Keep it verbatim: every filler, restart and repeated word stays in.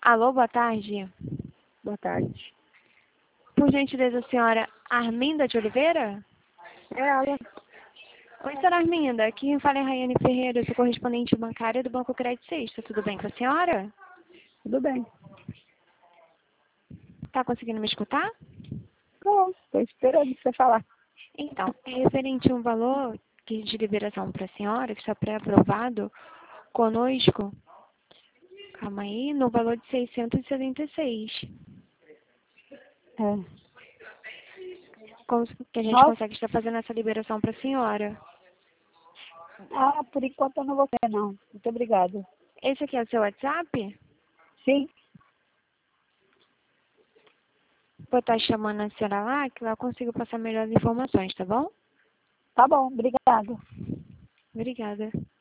Alô, boa tarde. Boa tarde. Por gentileza, a senhora Arminda de Oliveira? É ela. Oi, senhora Arminda. Aqui quem fala é Raiane Ferreira, eu sou correspondente bancária do Banco Crédito Sexta. Tudo bem com a senhora? Tudo bem. Tá conseguindo me escutar? Tô, tô esperando você falar. Então, é referente a um valor que de liberação para a senhora, que está pré-aprovado conosco. Calma aí, no valor de seiscentos e setenta e seis. É. Como que a gente Nossa. consegue estar fazendo essa liberação para a senhora? Ah, por enquanto eu não vou ter, não. Muito obrigada. Esse aqui é o seu WhatsApp? Sim. Vou estar chamando a senhora lá, que lá eu consigo passar melhores informações, tá bom? Tá bom, obrigada. Obrigada.